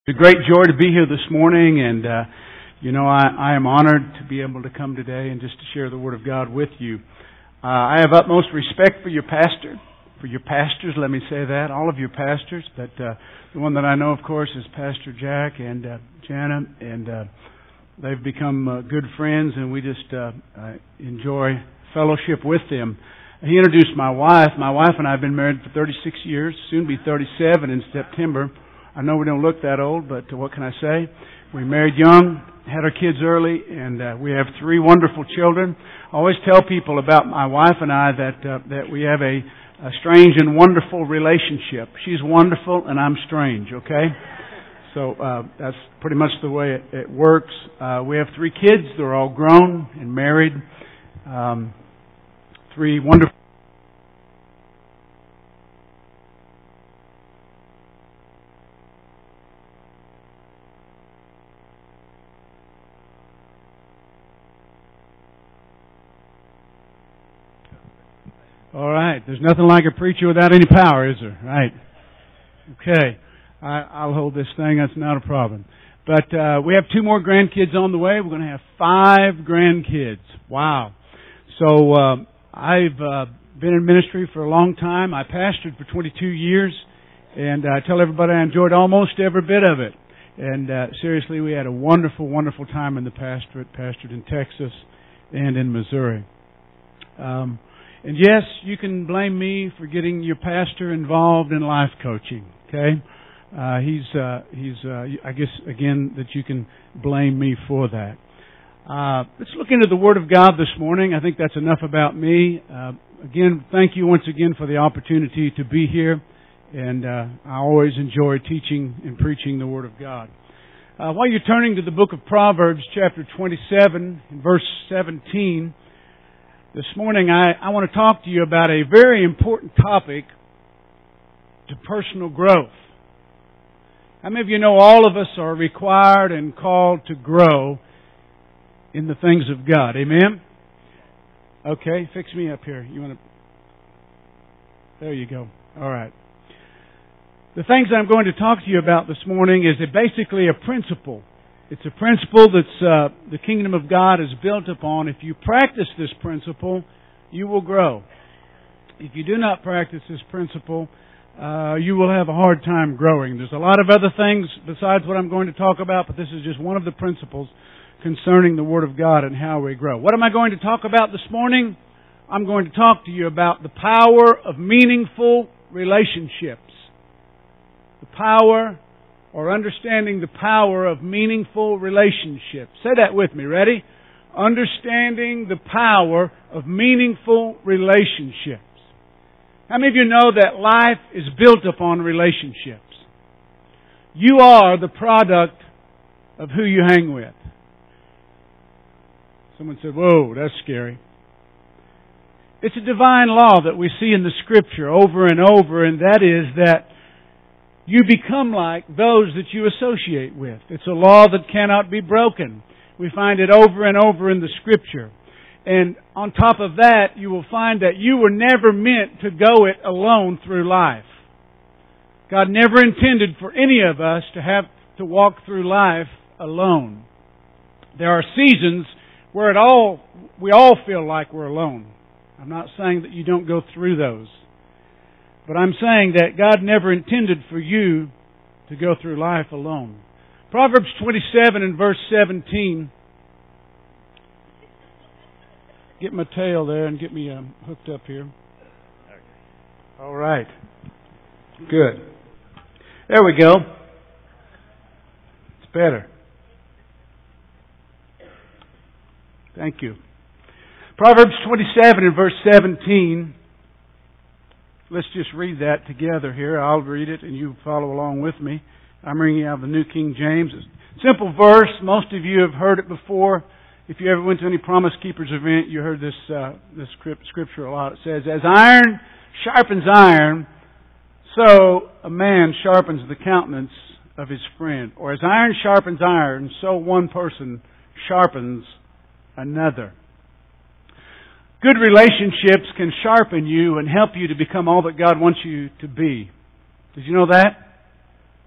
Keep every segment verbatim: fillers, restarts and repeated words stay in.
It's a great joy to be here this morning, and uh, you know I, I am honored to be able to come today and just to share the Word of God with you. Uh, I have utmost respect for your pastor, for your pastors, let me say that, all of your pastors, but uh, the one that I know, of course, is Pastor Jack and uh, Jana, and uh, they've become uh, good friends, and we just uh, uh, enjoy fellowship with them. He introduced my wife. My wife and I have been married for thirty-six years, soon be thirty-seven in September. I know we don't look that old, but what can I say? We married young, had our kids early, and uh, we have three wonderful children. I always tell people about my wife and I that uh, that we have a, a strange and wonderful relationship. She's wonderful, and I'm strange, okay? So uh, that's pretty much the way it, it works. Uh, we have three kids. They're all grown and married. Um, three wonderful All right. There's nothing like a preacher without any power, is there? Right. Okay. I, I'll hold this thing. That's not a problem. But uh, we have two more grandkids on the way. We're going to have five grandkids. Wow. So uh, I've uh, been in ministry for a long time. I pastored for twenty-two years. And I tell everybody I enjoyed almost every bit of it. And uh, seriously, we had a wonderful, wonderful time in the pastorate. Pastored in Texas and in Missouri. Um And yes, you can blame me for getting your pastor involved in life coaching. Okay, uh, he's uh, he's uh, I guess again that you can blame me for that. Uh, let's look into the Word of God this morning. I think that's enough about me. Uh, again, thank you once again for the opportunity to be here, and uh, I always enjoy teaching and preaching the Word of God. Uh, while you're turning to the book of Proverbs, chapter twenty-seven, and verse seventeen. This morning I, I want to talk to you about a very important topic to personal growth. How many of you know all of us are required and called to grow in the things of God? Amen? Okay, fix me up here. You want to... There you go. All right. The things I'm going to talk to you about this morning is a, basically a principle. It's a principle that's uh, the kingdom of God is built upon. If you practice this principle, you will grow. If you do not practice this principle, uh, you will have a hard time growing. There's a lot of other things besides what I'm going to talk about, but this is just one of the principles concerning the Word of God and how we grow. What am I going to talk about this morning? I'm going to talk to you about the power of meaningful relationships. The power or understanding the power of meaningful relationships. Say that with me. Ready? Understanding the power of meaningful relationships. How many of you know that life is built upon relationships? You are the product of who you hang with. Someone said, whoa, that's scary. It's a divine law that we see in the Scripture over and over, and that is that you become like those that you associate with. It's a law that cannot be broken. We find it over and over in the Scripture. And on top of that, you will find that you were never meant to go it alone through life. God never intended for any of us to have to walk through life alone. There are seasons where it all we all feel like we're alone. I'm not saying that you don't go through those. But I'm saying that God never intended for you to go through life alone. Proverbs twenty-seven and verse seventeen. Get my tail there and get me um, hooked up here. All right. Good. There we go. It's better. Thank you. Proverbs twenty-seven and verse seventeen. Let's just read that together here. I'll read it and you follow along with me. I'm reading out of the New King James. It's a simple verse. Most of you have heard it before. If you ever went to any Promise Keepers event, you heard this uh, this scripture a lot. It says, as iron sharpens iron, so a man sharpens the countenance of his friend. Or as iron sharpens iron, so one person sharpens another. Good relationships can sharpen you and help you to become all that God wants you to be. Did you know that? It's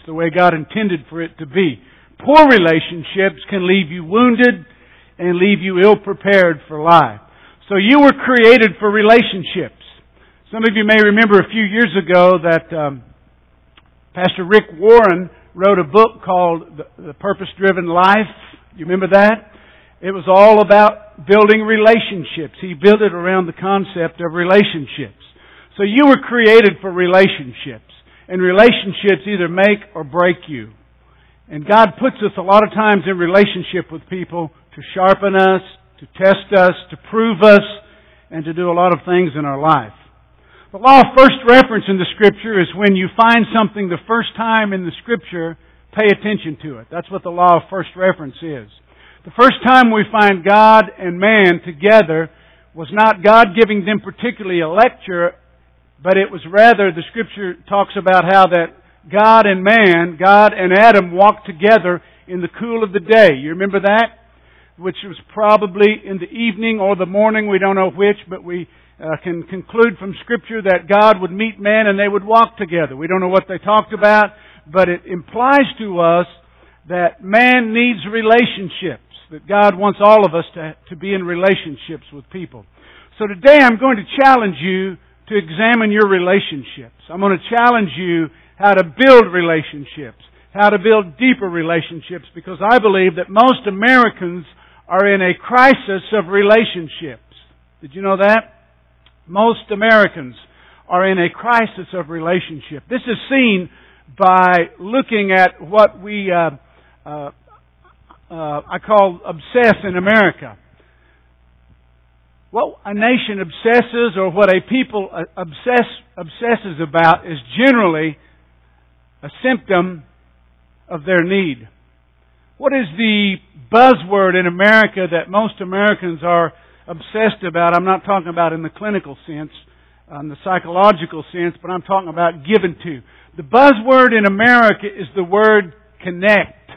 the way God intended for it to be. Poor relationships can leave you wounded and leave you ill-prepared for life. So you were created for relationships. Some of you may remember a few years ago that um, Pastor Rick Warren wrote a book called The, the Purpose-Driven Life. You remember that? It was all about building relationships. He built it around the concept of relationships. So you were created for relationships. And relationships either make or break you. And God puts us a lot of times in relationship with people to sharpen us, to test us, to prove us, and to do a lot of things in our life. The law of first reference in the Scripture is when you find something the first time in the Scripture, pay attention to it. That's what the law of first reference is. The first time we find God and man together was not God giving them particularly a lecture, but it was rather, the Scripture talks about how that God and man, God and Adam walked together in the cool of the day. You remember that? Which was probably in the evening or the morning, we don't know which, but we uh, can conclude from Scripture that God would meet man and they would walk together. We don't know what they talked about, but it implies to us that man needs relationships, that God wants all of us to, to be in relationships with people. So today I'm going to challenge you to examine your relationships. I'm going to challenge you how to build relationships, how to build deeper relationships, because I believe that most Americans are in a crisis of relationships. Did you know that? Most Americans are in a crisis of relationship. This is seen by looking at what we, uh, uh, uh, I call obsess in America. What a nation obsesses, or what a people obsess, obsesses about, is generally a symptom of their need. What is the buzzword in America that most Americans are obsessed about? I'm not talking about in the clinical sense, in the psychological sense, but I'm talking about given to. The buzzword in America is the word connect.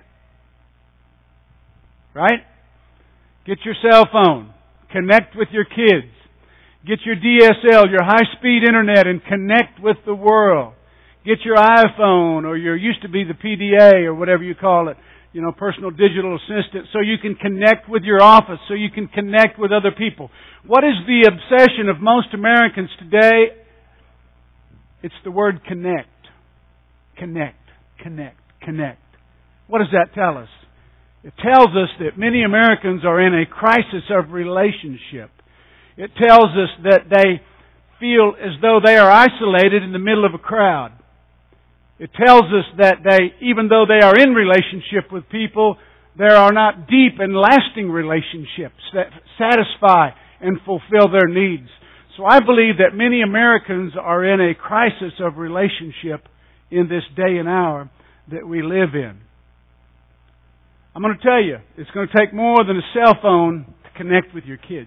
Right? Get your cell phone. Connect with your kids. Get your D S L, your high-speed internet, and connect with the world. Get your iPhone, or your used to be the P D A, or whatever you call it, you know, personal digital assistant, so you can connect with your office, so you can connect with other people. What is the obsession of most Americans today? It's the word connect. Connect, connect, connect. What does that tell us? It tells us that many Americans are in a crisis of relationship. It tells us that they feel as though they are isolated in the middle of a crowd. It tells us that they, even though they are in relationship with people, there are not deep and lasting relationships that satisfy and fulfill their needs. So I believe that many Americans are in a crisis of relationship in this day and hour that we live in. I'm going to tell you, it's going to take more than a cell phone to connect with your kids.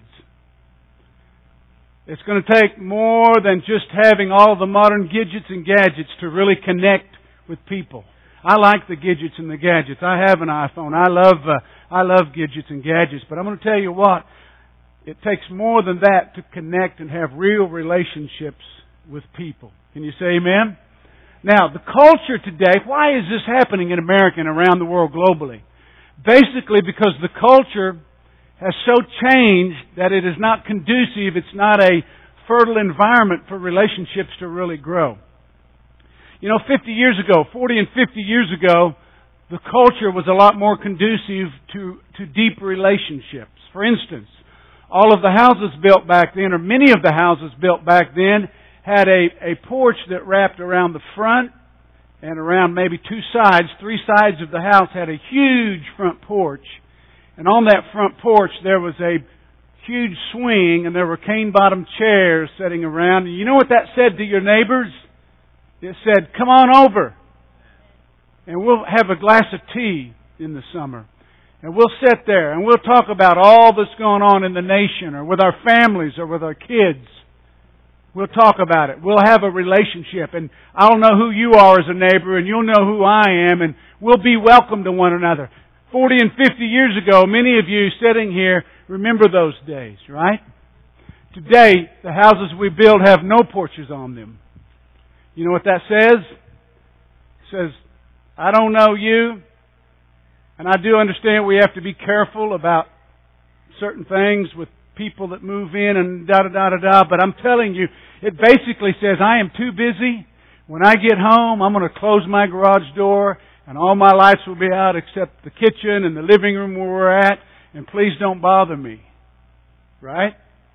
It's going to take more than just having all the modern gadgets and gadgets to really connect with people. I like the gadgets and the gadgets. I have an iPhone. I love uh, I love gadgets and gadgets. But I'm going to tell you what, it takes more than that to connect and have real relationships with people. Can you say amen? Now, the culture today, why is this happening in America and around the world globally? Basically because the culture has so changed that it is not conducive, it's not a fertile environment for relationships to really grow. You know, fifty years ago, forty and fifty years ago, the culture was a lot more conducive to, to deep relationships. For instance, all of the houses built back then, or many of the houses built back then, had a, a porch that wrapped around the front and around maybe two sides. Three sides of the house had a huge front porch. And on that front porch there was a huge swing, and there were cane-bottom chairs sitting around. And you know what that said to your neighbors? It said, come on over, and we'll have a glass of tea in the summer. And we'll sit there, and we'll talk about all that's going on in the nation, or with our families, or with our kids. We'll talk about it. We'll have a relationship, and I'll know who you are as a neighbor, and you'll know who I am, and we'll be welcome to one another. Forty and fifty years ago, many of you sitting here remember those days, right? Today, the houses we build have no porches on them. You know what that says? It says, I don't know you, and I do understand we have to be careful about certain things with people that move in and da-da-da-da-da, but I'm telling you, it basically says, I am too busy. When I get home, I'm going to close my garage door, and all my lights will be out except the kitchen and the living room where we're at, and please don't bother me. Right?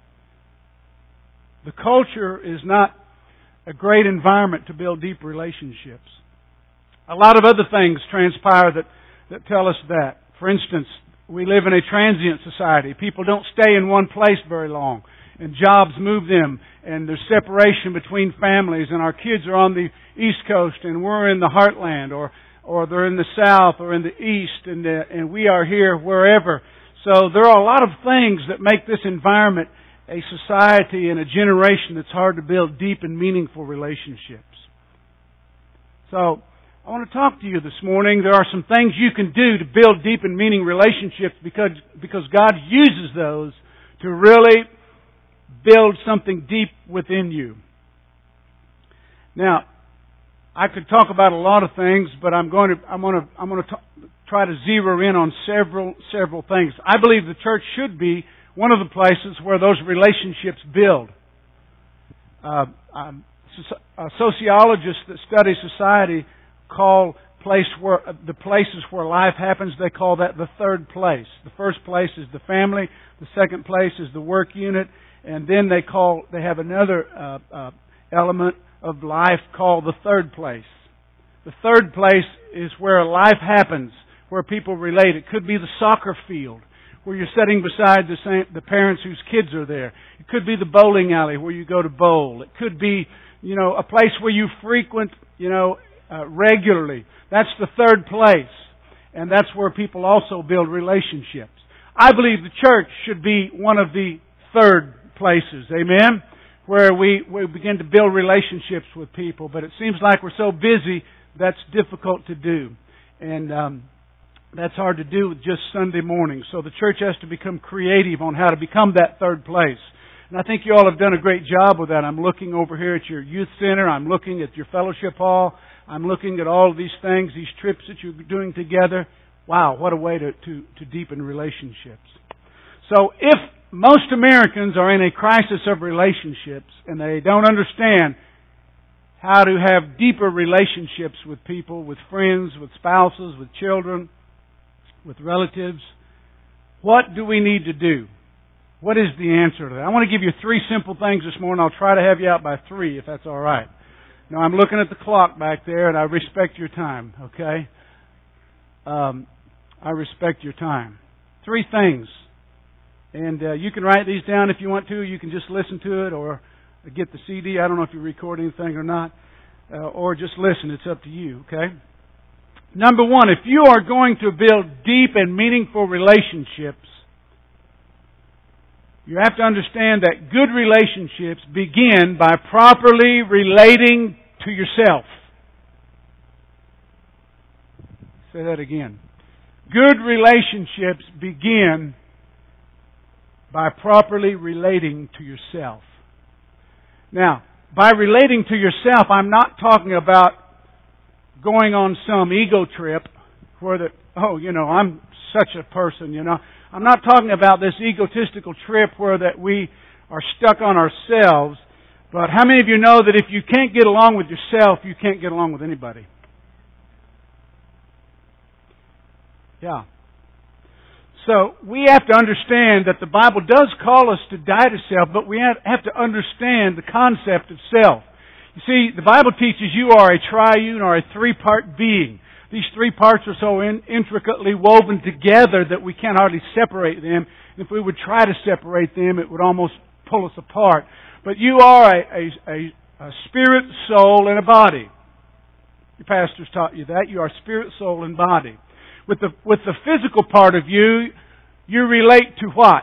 The culture is not a great environment to build deep relationships. A lot of other things transpire that, that tell us that. For instance, we live in a transient society. People don't stay in one place very long. And jobs move them. And there's separation between families. And our kids are on the East Coast and we're in the heartland. Or or they're in the South or in the East. And, uh, and we are here wherever. So there are a lot of things that make this environment a society and a generation that's hard to build deep and meaningful relationships. So I want to talk to you this morning. There are some things you can do to build deep and meaning relationships because, because God uses those to really build something deep within you. Now, I could talk about a lot of things, but I'm going to I'm going to I'm going to talk, try to zero in on several several things. I believe the church should be one of the places where those relationships build. Uh, um, uh, sociologists that study society call place where the places where life happens, they call that the third place. The first place is the family. The second place is the work unit, and then they call they have another uh, uh, element of life called the third place. The third place is where life happens, where people relate. It could be the soccer field, where you're sitting beside the same, the parents whose kids are there. It could be the bowling alley where you go to bowl. It could be, you know, a place where you frequent, you know, uh, regularly. That's the third place. And that's where people also build relationships. I believe the church should be one of the third places. Amen? Where we, we begin to build relationships with people. But it seems like we're so busy, that's difficult to do. And um, that's hard to do with just Sunday morning. So the church has to become creative on how to become that third place. And I think you all have done a great job with that. I'm looking over here at your youth center. I'm looking at your fellowship hall. I'm looking at all of these things, these trips that you're doing together. Wow, what a way to, to, to deepen relationships. So if most Americans are in a crisis of relationships and they don't understand how to have deeper relationships with people, with friends, with spouses, with children, with relatives, what do we need to do? What is the answer to that? I want to give you three simple things this morning. I'll try to have you out by three if that's all right. Now, I'm looking at the clock back there and I respect your time, okay? Um, I respect your time. Three things. And uh, you can write these down if you want to. You can just listen to it or get the C D. I don't know if you record anything or not. Uh, or just listen. It's up to you, okay? Number one, if you are going to build deep and meaningful relationships, you have to understand that good relationships begin by properly relating to yourself. Say that again. Good relationships begin by properly relating to yourself. Now, by relating to yourself, I'm not talking about going on some ego trip where the, oh, you know, I'm such a person, you know. I'm not talking about this egotistical trip where that we are stuck on ourselves. But how many of you know that if you can't get along with yourself, you can't get along with anybody? Yeah. So we have to understand that the Bible does call us to die to self, but we have to understand the concept of self. You see, the Bible teaches you are a triune or a three-part being. These three parts are so in, intricately woven together that we can't hardly separate them. And if we would try to separate them, it would almost pull us apart. But you are a, a, a, a spirit, soul, and a body. Your pastors taught you that. You are spirit, soul, and body. With the, with the physical part of you, you relate to what?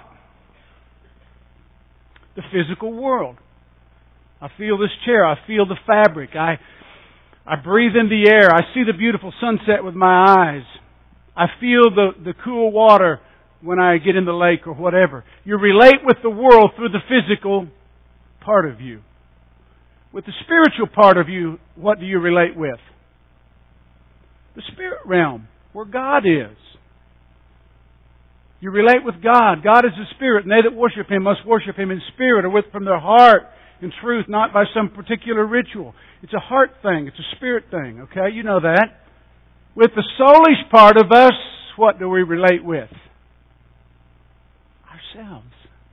The physical world. I feel this chair. I feel the fabric. I, I breathe in the air. I see the beautiful sunset with my eyes. I feel the, the cool water when I get in the lake or whatever. You relate with the world through the physical part of you. With the spiritual part of you, what do you relate with? the spirit realm, where God is. You relate with God. God is a spirit, and they that worship Him must worship Him in spirit or with from their heart in truth, not by some particular ritual. It's a heart thing. It's a spirit thing. Okay, you know that. With the soulish part of us, what do we relate with? Ourselves.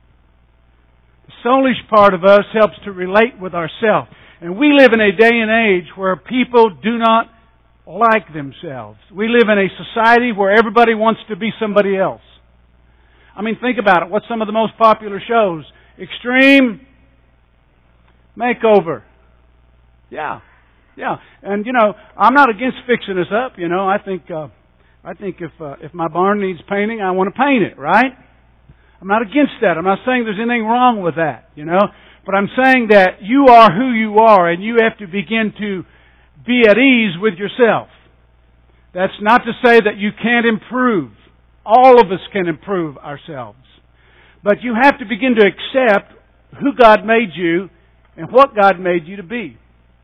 The soulish part of us helps to relate with ourselves. And we live in a day and age where people do not like themselves. We live in a society where everybody wants to be somebody else. I mean, think about it. What's some of the most popular shows? Extreme Makeover. Yeah. Yeah. And, you know, I'm not against fixing us up. You know, I think uh, I think if uh, if my barn needs painting, I want to paint it, right? I'm not against that. I'm not saying there's anything wrong with that, you know. But I'm saying that you are who you are, and you have to begin to be at ease with yourself. That's not to say that you can't improve. All of us can improve ourselves. But you have to begin to accept who God made you and what God made you to be.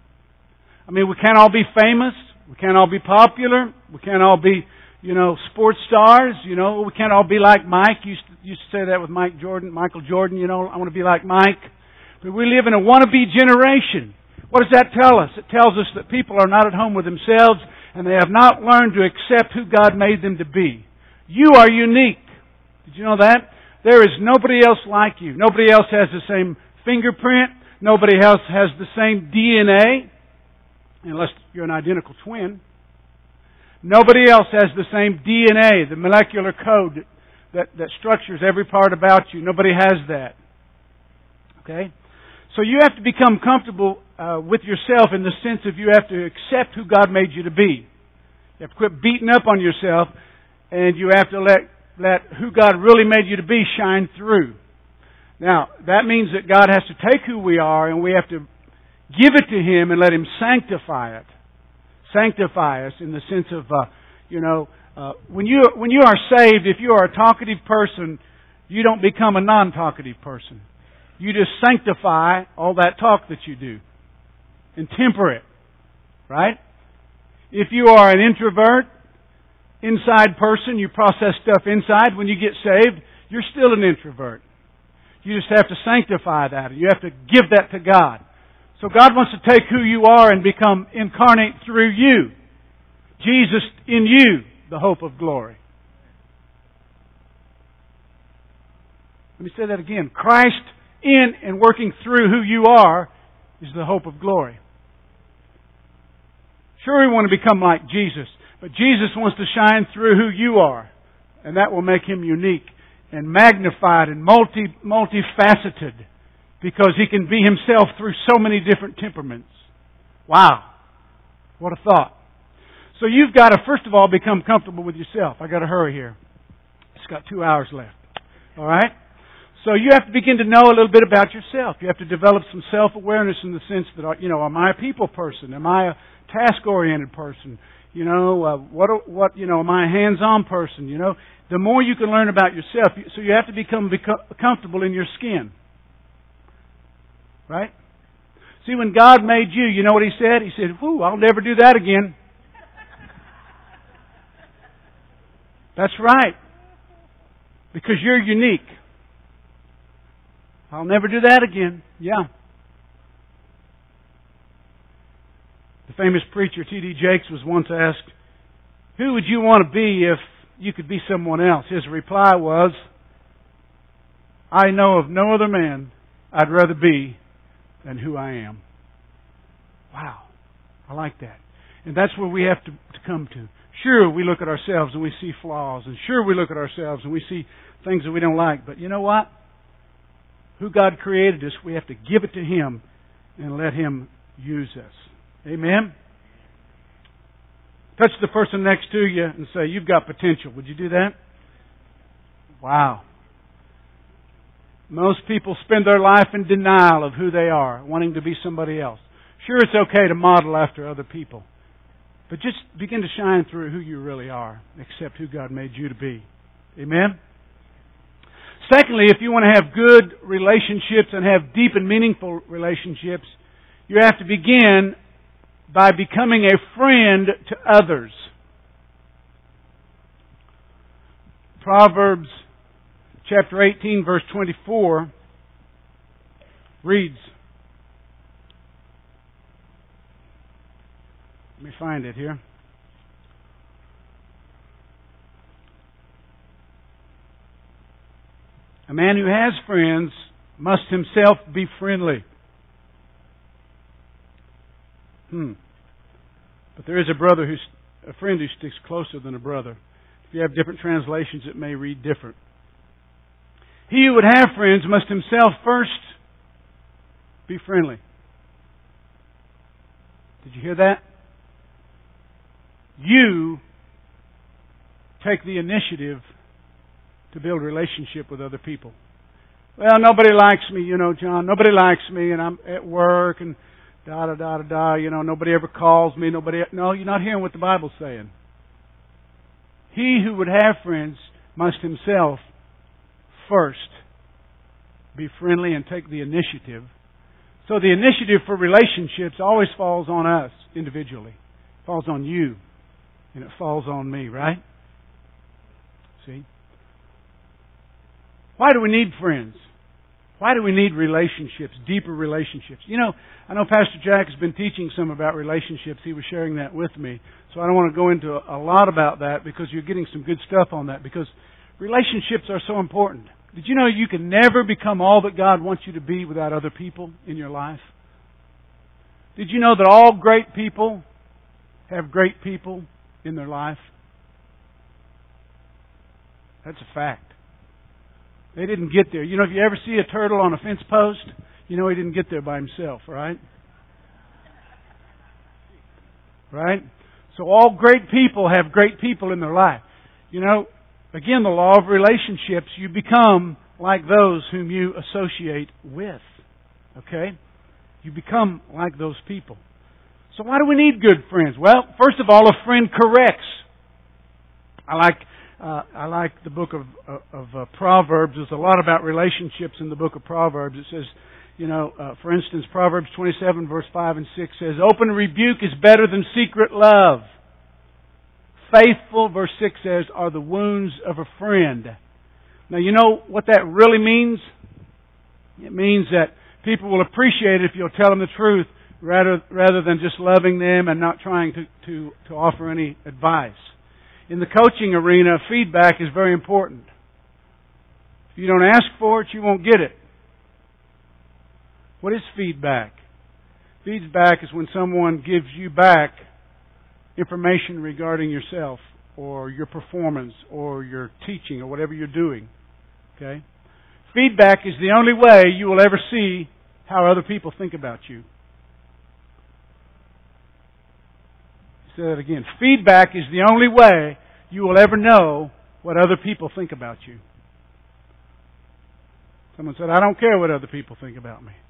I mean, we can't all be famous. We can't all be popular. We can't all be, you know, sports stars. You know, we can't all be like Mike. Used to, used to say that with Mike Jordan, Michael Jordan. You know, I want to be like Mike. But we live in a wannabe generation. What does that tell us? It tells us that people are not at home with themselves and they have not learned to accept who God made them to be. You are unique. Did you know that? There is nobody else like you. Nobody else has the same fingerprint. Nobody else has the same D N A, unless you're an identical twin. Nobody else has the same D N A, the molecular code that, that, that structures every part about you. Nobody has that. Okay? So you have to become comfortable uh, with yourself in the sense of you have to accept who God made you to be. You have to quit beating up on yourself, and you have to let, let who God really made you to be shine through. Now, that means that God has to take who we are and we have to give it to Him and let Him sanctify it. Sanctify us in the sense of, uh, you know, uh, when you when you are saved, if you are a talkative person, you don't become a non-talkative person. You just sanctify all that talk that you do and temper it, right? If you are an introvert, inside person, you process stuff inside. When you get saved, you're still an introvert. You just have to sanctify that. You have to give that to God. So God wants to take who you are and become incarnate through you. Jesus in you, the hope of glory. Let me say that again. Christ in and working through who you are is the hope of glory. Sure, we want to become like Jesus, but Jesus wants to shine through who you are, and that will make Him unique and magnified and multi multifaceted, because He can be Himself through so many different temperaments. Wow. What a thought. So you've got to, first of all, become comfortable with yourself. I've got to hurry here. It's got two hours left. All right? So you have to begin to know a little bit about yourself. You have to develop some self-awareness in the sense that, you know, am I a people person? Am I a task-oriented person? You know, uh, what, what, you know, am I a hands-on person? You know, the more you can learn about yourself, so you have to become, become comfortable in your skin. Right? See, when God made you, you know what He said? He said, whoo, I'll never do that again. That's right. Because you're unique. I'll never do that again. Yeah. The famous preacher T D Jakes was once asked, who would you want to be if you could be someone else? His reply was, I know of no other man I'd rather be than who I am. Wow. I like that. And that's where we have to, to come to. Sure, we look at ourselves and we see flaws. And sure, we look at ourselves and we see things that we don't like. But you know what? Who God created us, we have to give it to Him and let Him use us. Amen? Touch the person next to you and say, you've got potential. Would you do that? Wow. Most people spend their life in denial of who they are, wanting to be somebody else. Sure, it's okay to model after other people. But just begin to shine through who you really are. Accept who God made you to be. Amen? Secondly, if you want to have good relationships and have deep and meaningful relationships, you have to begin by becoming a friend to others. Proverbs chapter eighteen, verse twenty-four reads, let me find it here. A man who has friends must himself be friendly. Hmm. But there is a brother who's a friend who sticks closer than a brother. If you have different translations, it may read different. He who would have friends must himself first be friendly. Did you hear that? You take the initiative to build a relationship with other people. Well, nobody likes me, you know, John. Nobody likes me, and I'm at work, and da da da da da. You know, nobody ever calls me. Nobody. No, you're not hearing what the Bible's saying. He who would have friends must himself first be friendly and take the initiative. So the initiative for relationships always falls on us individually. It falls on you, and it falls on me, right? See? Why do we need friends? Why do we need relationships, deeper relationships? You know, I know Pastor Jack has been teaching some about relationships. He was sharing that with me. So I don't want to go into a lot about that because you're getting some good stuff on that because relationships are so important. Did you know you can never become all that God wants you to be without other people in your life? Did you know that all great people have great people in their life? That's a fact. They didn't get there. You know, if you ever see a turtle on a fence post, you know he didn't get there by himself, right? Right? So all great people have great people in their life. You know, again, the law of relationships, you become like those whom you associate with. Okay? You become like those people. So why do we need good friends? Well, first of all, a friend corrects. I like uh, I like the book of of uh, Proverbs. There's a lot about relationships in the book of Proverbs. It says, you know, uh, for instance, Proverbs twenty-seven, verse five and six says, "Open rebuke is better than secret love. Faithful," verse six says, "are the wounds of a friend." Now, you know what that really means? It means that people will appreciate it if you'll tell them the truth rather rather than just loving them and not trying to, to, to offer any advice. In the coaching arena, feedback is very important. If you don't ask for it, you won't get it. What is feedback? Feedback is when someone gives you back information regarding yourself or your performance or your teaching or whatever you're doing. Okay? Feedback is the only way you will ever see how other people think about you. Say that again. Feedback is the only way you will ever know what other people think about you. Someone said, "I don't care what other people think about me."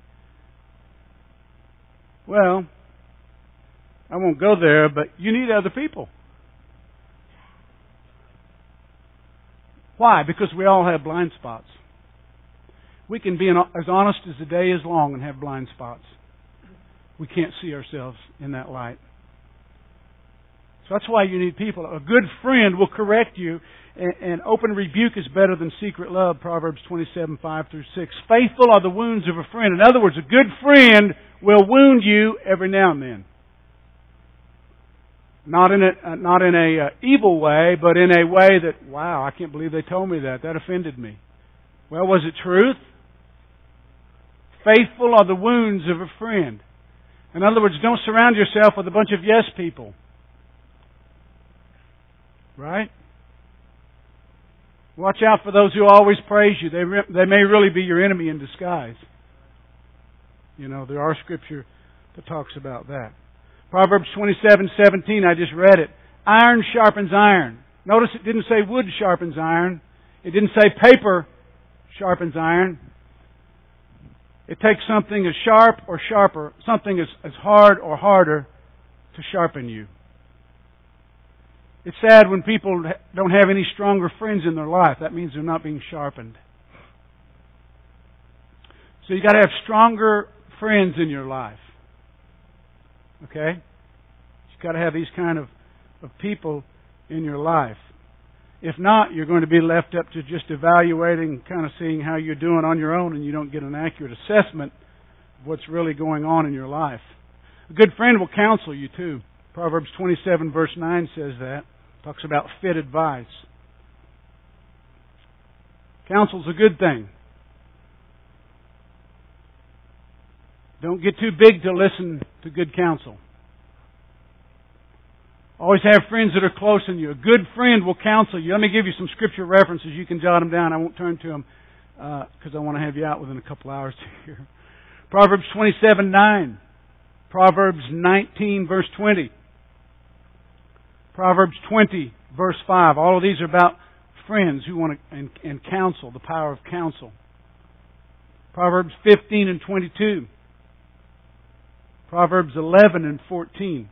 Well, I won't go there, but you need other people. Why? Because we all have blind spots. We can be as honest as the day is long and have blind spots. We can't see ourselves in that light. So that's why you need people. A good friend will correct you, and, and open rebuke is better than secret love, Proverbs twenty-seven, five through six. Faithful are the wounds of a friend. In other words, a good friend will wound you every now and then. Not in a, uh, not in a uh, evil way, but in a way that, wow, I can't believe they told me that. That offended me. Well, was it truth? Faithful are the wounds of a friend. In other words, don't surround yourself with a bunch of yes people. Right? Watch out for those who always praise you. They re- they may really be your enemy in disguise. You know, there are scripture that talks about that. Proverbs twenty-seven, seventeen, I just read it. Iron sharpens iron. Notice it didn't say wood sharpens iron. It didn't say paper sharpens iron. It takes something as sharp or sharper, something as, as hard or harder to sharpen you. It's sad when people don't have any stronger friends in their life. That means they're not being sharpened. So you've got to have stronger friends in your life. Okay? You've got to have these kind of, of people in your life. If not, you're going to be left up to just evaluating, kind of seeing how you're doing on your own, and you don't get an accurate assessment of what's really going on in your life. A good friend will counsel you too. Proverbs twenty-seven verse nine says that. Talks about fit advice. Counsel's a good thing. Don't get too big to listen to good counsel. Always have friends that are close to you. A good friend will counsel you. Let me give you some scripture references. You can jot them down. I won't turn to them because uh, I want to have you out within a couple hours here. Proverbs twenty-seven nine. Proverbs nineteen verse twenty. Proverbs twenty verse five. All of these are about friends who want to, and, and counsel, the power of counsel. Proverbs fifteen and twenty-two. Proverbs eleven and fourteen.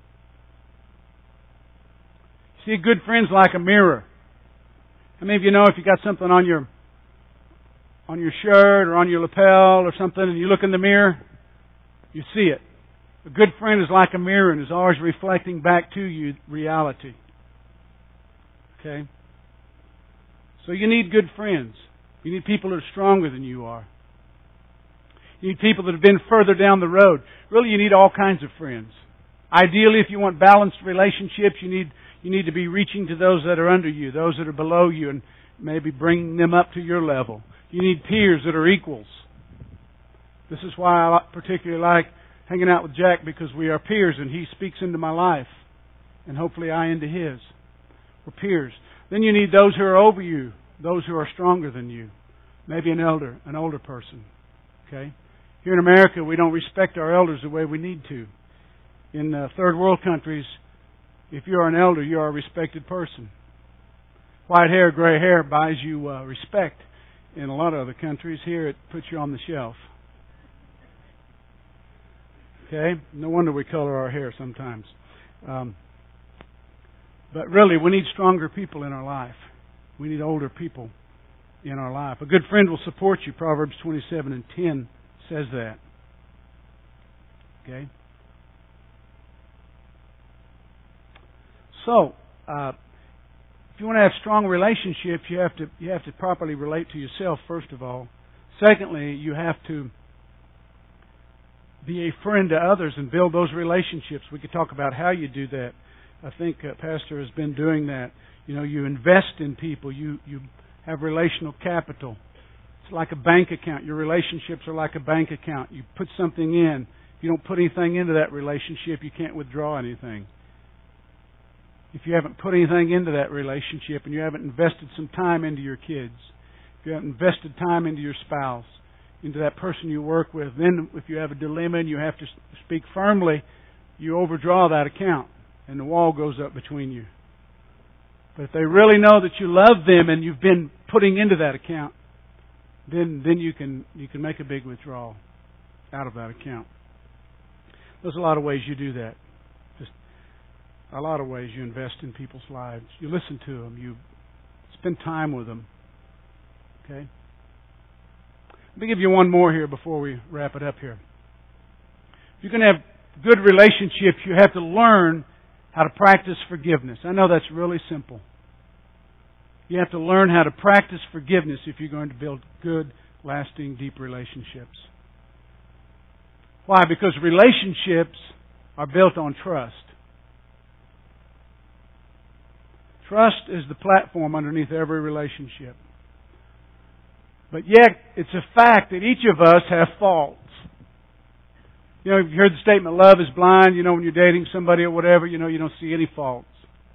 See, good friends like a mirror. How many of you know if you got something on your on your shirt or on your lapel or something and you look in the mirror, you see it. A good friend is like a mirror and is always reflecting back to you reality. Okay? So you need good friends. You need people that are stronger than you are. You need people that have been further down the road. Really, you need all kinds of friends. Ideally, if you want balanced relationships, you need you need to be reaching to those that are under you, those that are below you, and maybe bringing them up to your level. You need peers that are equals. This is why I particularly like hanging out with Jack, because we are peers, and he speaks into my life, and hopefully I into his. We're peers. Then you need those who are over you, those who are stronger than you. Maybe an elder, an older person. Okay? Here in America, we don't respect our elders the way we need to. In uh, third world countries, if you're an elder, you are a respected person. White hair, gray hair buys you uh, respect. In a lot of other countries, here it puts you on the shelf. Okay? No wonder we color our hair sometimes. Um, but really, we need stronger people in our life. We need older people in our life. A good friend will support you. Proverbs twenty-seven and ten says that. Okay? So, uh, if you want to have strong relationships, you have to you have to properly relate to yourself, first of all. Secondly, you have to be a friend to others and build those relationships. We could talk about how you do that. I think uh, Pastor has been doing that. You know, you invest in people. You you have relational capital. It's like a bank account. Your relationships are like a bank account. You put something in. If you don't put anything into that relationship, you can't withdraw anything. If you haven't put anything into that relationship and you haven't invested some time into your kids, if you haven't invested time into your spouse, into that person you work with, then if you have a dilemma and you have to speak firmly, you overdraw that account and the wall goes up between you. But if they really know that you love them and you've been putting into that account, then then you can you can make a big withdrawal out of that account. There's a lot of ways you do that. Just a lot of ways you invest in people's lives. You listen to them. You spend time with them. Okay? Let me give you one more here before we wrap it up here. If you're going to have good relationships, you have to learn how to practice forgiveness. I know that's really simple. You have to learn how to practice forgiveness if you're going to build good, lasting, deep relationships. Why? Because relationships are built on trust. Trust is the platform underneath every relationship. But yet, it's a fact that each of us have faults. You know, you've heard the statement, love is blind. You know, when you're dating somebody or whatever, you know, you don't see any faults.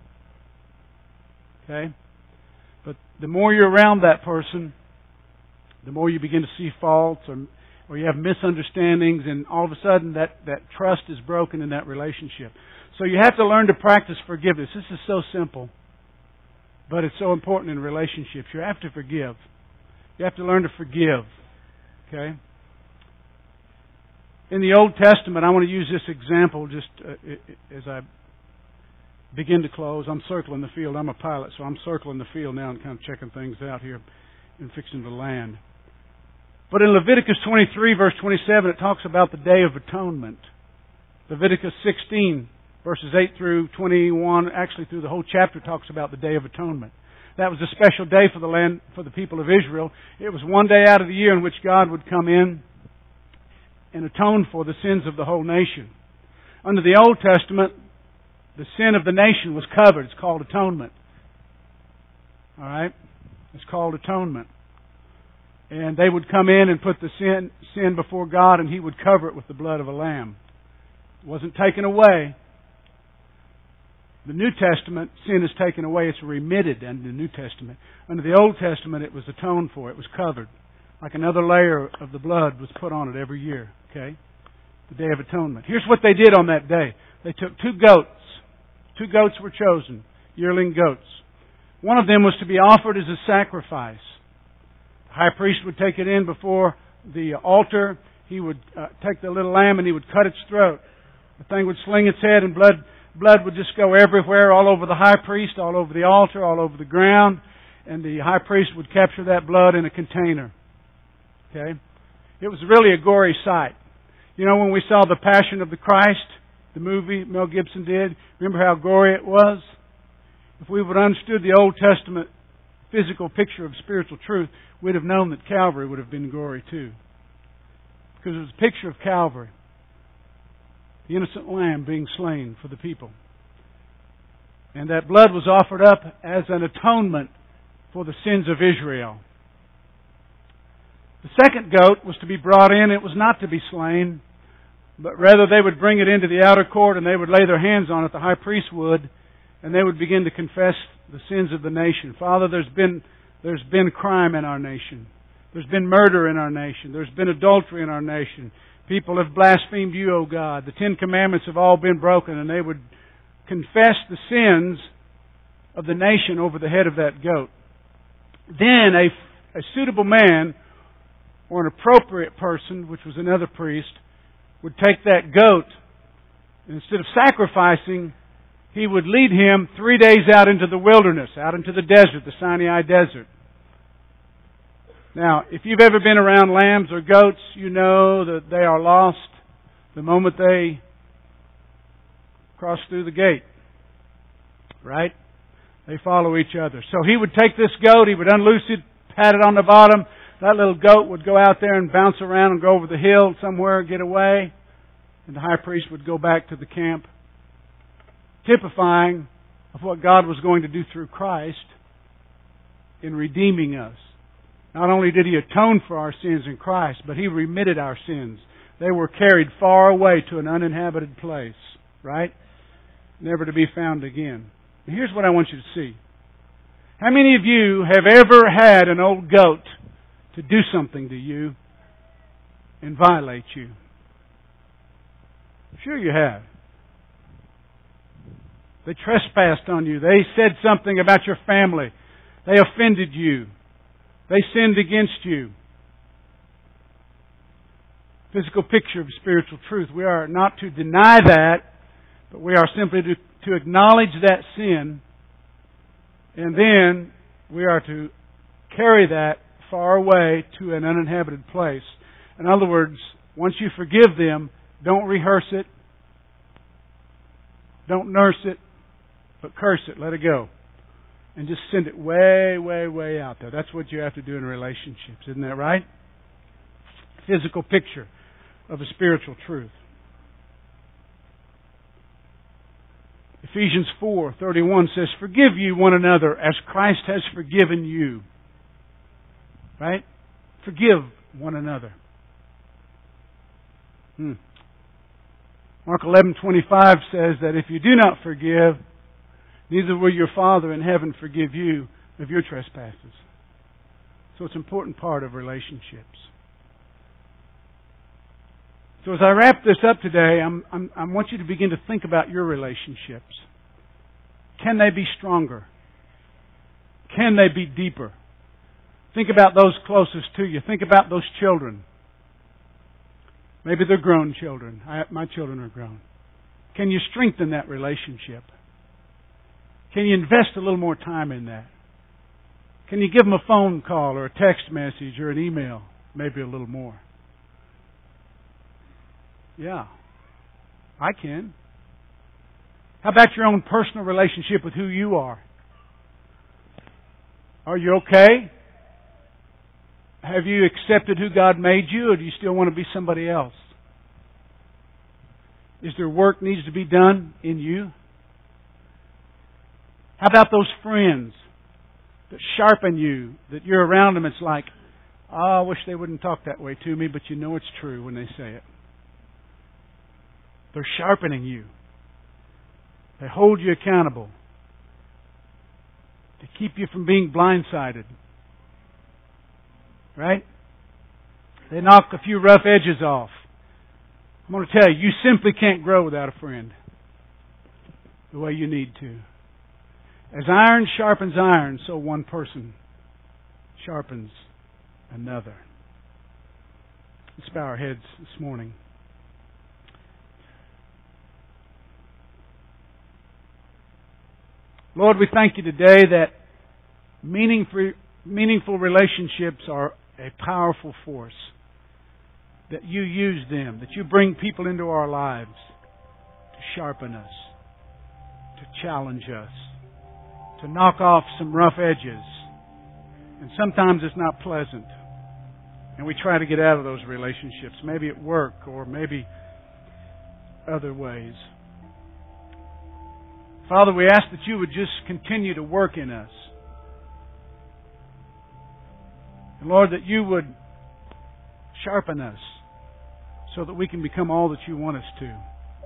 Okay? But the more you're around that person, the more you begin to see faults or, or you have misunderstandings, and all of a sudden that, that trust is broken in that relationship. So you have to learn to practice forgiveness. This is so simple, but it's so important in relationships. You have to forgive. You have to learn to forgive. Okay? In the Old Testament, I want to use this example just uh, as I begin to close. I'm circling the field. I'm a pilot, so I'm circling the field now and kind of checking things out here and fixing to land. But in Leviticus twenty-three, verse twenty-seven, it talks about the Day of Atonement. Leviticus sixteen, verses eight through twenty-one, actually through the whole chapter, talks about the Day of Atonement. That was a special day for the land, for the people of Israel. It was one day out of the year in which God would come in and atone for the sins of the whole nation. Under the Old Testament, the sin of the nation was covered. It's called atonement. All right? It's called atonement. And they would come in and put the sin, sin before God, and He would cover it with the blood of a lamb. It wasn't taken away. The New Testament, sin is taken away. It's remitted under the New Testament. Under the Old Testament, it was atoned for. It was covered. Like another layer of the blood was put on it every year. Okay? The Day of Atonement. Here's what they did on that day. They took two goats. Two goats were chosen. Yearling goats. One of them was to be offered as a sacrifice. The high priest would take it in before the altar. He would uh, take the little lamb and he would cut its throat. The thing would sling its head and blood blood would just go everywhere, all over the high priest, all over the altar, all over the ground. And the high priest would capture that blood in a container. Okay? It was really a gory sight. You know, when we saw The Passion of the Christ, the movie Mel Gibson did, remember how gory it was? If we would have understood the Old Testament physical picture of spiritual truth, we'd have known that Calvary would have been gory too. Because it was a picture of Calvary. The innocent lamb being slain for the people. And that blood was offered up as an atonement for the sins of Israel. The second goat was to be brought in. It was not to be slain, but rather they would bring it into the outer court and they would lay their hands on it, the high priest would, and they would begin to confess the sins of the nation. Father, there's been there's been crime in our nation. There's been murder in our nation. There's been adultery in our nation. People have blasphemed You, O God. The Ten Commandments have all been broken, and they would confess the sins of the nation over the head of that goat. Then a, a suitable man or an appropriate person, which was another priest, would take that goat, and instead of sacrificing, he would lead him three days out into the wilderness, out into the desert, the Sinai desert. Now, if you've ever been around lambs or goats, you know that they are lost the moment they cross through the gate. Right? They follow each other. So he would take this goat, he would unloose it, pat it on the bottom. That little goat would go out there and bounce around and go over the hill somewhere, get away. And the high priest would go back to the camp, typifying of what God was going to do through Christ in redeeming us. Not only did He atone for our sins in Christ, but He remitted our sins. They were carried far away to an uninhabited place, right? Never to be found again. And here's what I want you to see. How many of you have ever had an old goat to do something to you and violate you? Sure you have. They trespassed on you. They said something about your family. They offended you. They sinned against you. Physical picture of spiritual truth. We are not to deny that, but we are simply to, to acknowledge that sin, and then we are to carry that far away to an uninhabited place. In other words, once you forgive them, don't rehearse it, don't nurse it, but curse it, let it go. And just send it way, way, way out there. That's what you have to do in relationships. Isn't that right? Physical picture of a spiritual truth. Ephesians four thirty-one says, "Forgive you one another as Christ has forgiven you." Right? Forgive one another. Hmm. Mark eleven twenty-five says that if you do not forgive, neither will your Father in heaven forgive you of your trespasses. So it's an important part of relationships. So as I wrap this up today, I'm, I'm, I want you to begin to think about your relationships. Can they be stronger? Can they be deeper? Think about those closest to you. Think about those children. Maybe they're grown children. I, my children are grown. Can you strengthen that relationship? Can you invest a little more time in that? Can you give them a phone call or a text message or an email? Maybe a little more. Yeah, I can. How about your own personal relationship with who you are? Are you okay? Have you accepted who God made you, or do you still want to be somebody else? Is there work needs to be done in you? How about those friends that sharpen you, that you're around them, it's like, oh, I wish they wouldn't talk that way to me, but you know it's true when they say it. They're sharpening you. They hold you accountable to keep you from being blindsided. Right? They knock a few rough edges off. I'm going to tell you, you simply can't grow without a friend the way you need to. As iron sharpens iron, so one person sharpens another. Let's bow our heads this morning. Lord, we thank you today that meaningful, meaningful relationships are a powerful force. That you use them, that you bring people into our lives to sharpen us, to challenge us, to knock off some rough edges. And sometimes it's not pleasant. And we try to get out of those relationships, maybe at work or maybe other ways. Father, we ask that you would just continue to work in us. And Lord, that you would sharpen us so that we can become all that you want us to.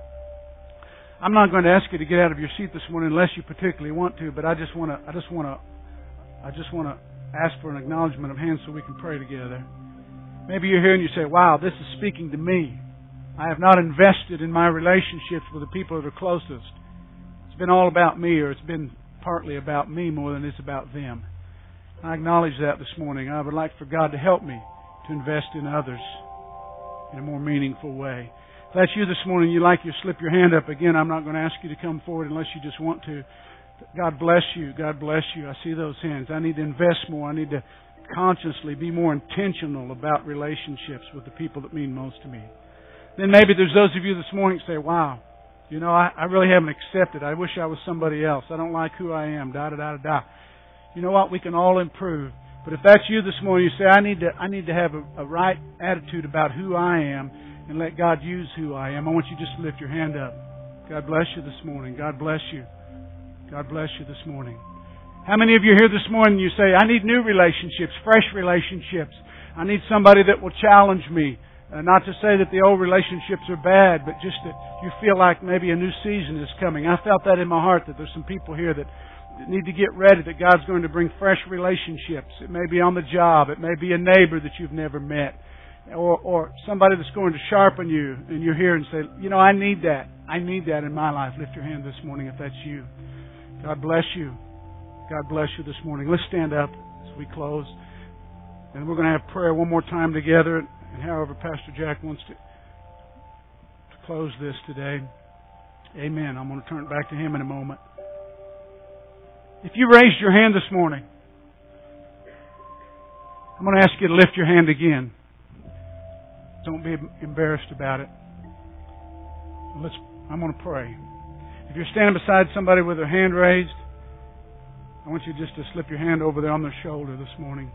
I'm not going to ask you to get out of your seat this morning unless you particularly want to, but I just want to I just want to I just want to ask for an acknowledgement of hands so we can pray together. Maybe you're here and you say, "Wow, this is speaking to me. I have not invested in my relationships with the people that are closest. It's been all about me, or it's been partly about me more than it's about them." I acknowledge that this morning. I would like for God to help me to invest in others in a more meaningful way. If that's you this morning, you'd like you to slip your hand up. Again, I'm not going to ask you to come forward unless you just want to. God bless you. God bless you. I see those hands. I need to invest more. I need to consciously be more intentional about relationships with the people that mean most to me. Then maybe there's those of you this morning who say, "Wow, you know, I, I really haven't accepted. I wish I was somebody else. I don't like who I am." Da da da da da. You know what? We can all improve. But if that's you this morning, you say, I need to I need to have a, a right attitude about who I am and let God use who I am. I want you to just lift your hand up. God bless you this morning. God bless you. God bless you this morning. How many of you are here this morning and you say, I need new relationships, fresh relationships. I need somebody that will challenge me. Uh, not to say that the old relationships are bad, but just that you feel like maybe a new season is coming. I felt that in my heart that there's some people here that need to get ready, that God's going to bring fresh relationships. It may be on the job. It may be a neighbor that you've never met. Or, or somebody that's going to sharpen you, and you're here and say, you know, I need that. I need that in my life. Lift your hand this morning if that's you. God bless you. God bless you this morning. Let's stand up as we close. And we're going to have prayer one more time together. And however Pastor Jack wants to, to close this today. Amen. I'm going to turn it back to him in a moment. If you raised your hand this morning, I'm going to ask you to lift your hand again. Don't be embarrassed about it. Let's, I'm going to pray. If you're standing beside somebody with their hand raised, I want you just to slip your hand over there on their shoulder this morning.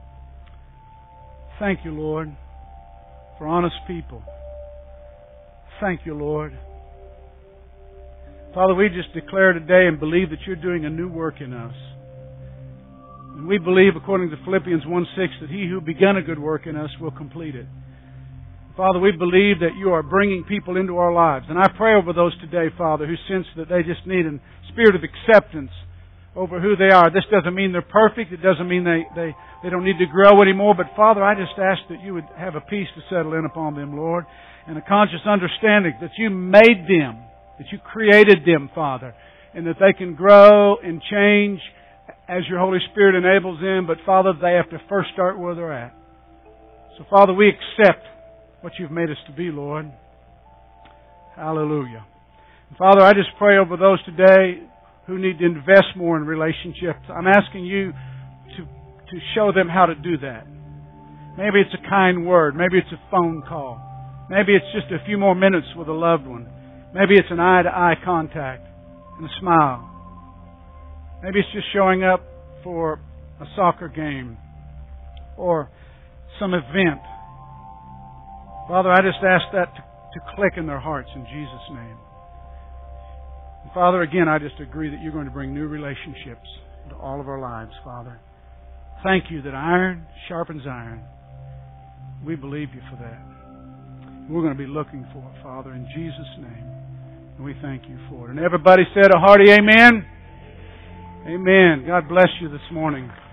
Thank you, Lord, for honest people. Thank you, Lord. Father, we just declare today and believe that you're doing a new work in us. And we believe, according to Philippians one six, that he who begun a good work in us will complete it. Father, we believe that you are bringing people into our lives. And I pray over those today, Father, who sense that they just need a spirit of acceptance over who they are. This doesn't mean they're perfect. It doesn't mean they, they, they don't need to grow anymore. But Father, I just ask that you would have a peace to settle in upon them, Lord, and a conscious understanding that you made them, that you created them, Father, and that they can grow and change as your Holy Spirit enables them. But Father, they have to first start where they're at. So Father, we accept what you've made us to be, Lord. Hallelujah. And Father, I just pray over those today who need to invest more in relationships. I'm asking you to, to show them how to do that. Maybe it's a kind word. Maybe it's a phone call. Maybe it's just a few more minutes with a loved one. Maybe it's an eye-to-eye contact and a smile. Maybe it's just showing up for a soccer game, or some event. Father, I just ask that to, to click in their hearts in Jesus' name. And Father, again, I just agree that you're going to bring new relationships into all of our lives, Father. Thank you that iron sharpens iron. We believe you for that. We're going to be looking for it, Father, in Jesus' name. And we thank you for it. And everybody said a hearty amen. Amen. God bless you this morning.